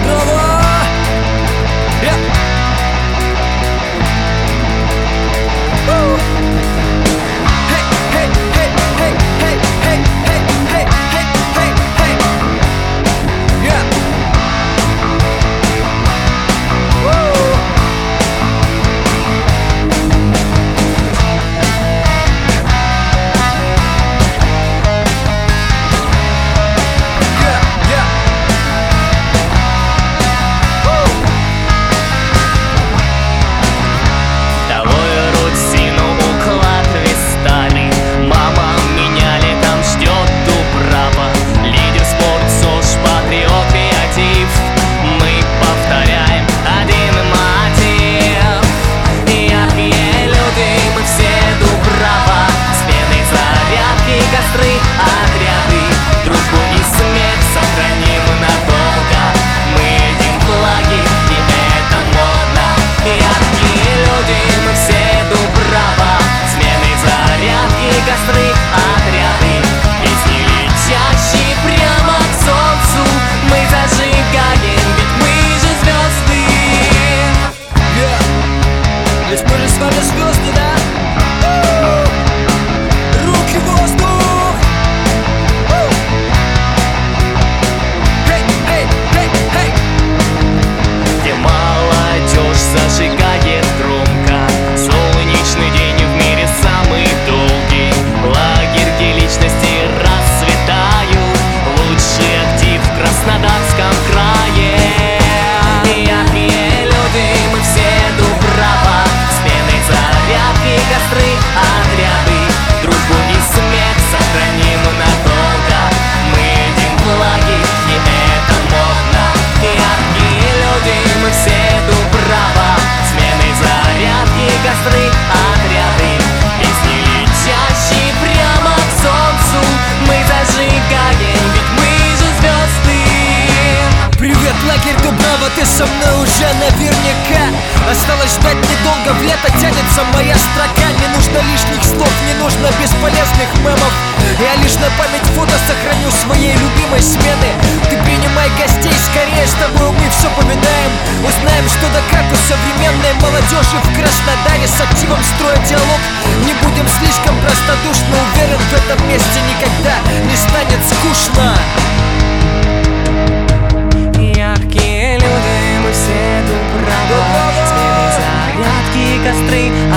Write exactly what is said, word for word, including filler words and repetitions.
Дубрава. Yeah. Ведь мы же с вами звезды, да? Руки в воздух! Эй, эй, эй, эй! Где молодежь зажигает громко. Солнечный день в мире самый долгий. Лагерь, где личности расцветают. Лучший актив в Краснодарском крае. Яркие люди, мы все Дубрава. Зарядки, костры, отряды, дружбу и смех сохраним надолго. Мы едим флаги, и это модно. Яркие люди, мы все Дубрава. Смены, зарядки, костры, отряды, песни летящие прямо к солнцу. Мы зажигаем, ведь мы же звезды. Привет, лагерь Дубрава, ты со мной уже наверняка. Осталось ждать недолго, в лето тянется моя строка. Не нужно лишних слов, не нужно бесполезных мемов. Я лишь на память фото сохраню своей любимой смены. Ты принимай гостей, скорее с тобой мы все повидаем. Узнаем, что да как у современной молодежи в Краснодаре. С активом строя диалог, не будем слишком простодушны. Уверен, в этом месте никогда не станет скучно. Яркие люди, мы все Дубрава. Смены, зарядки, костры,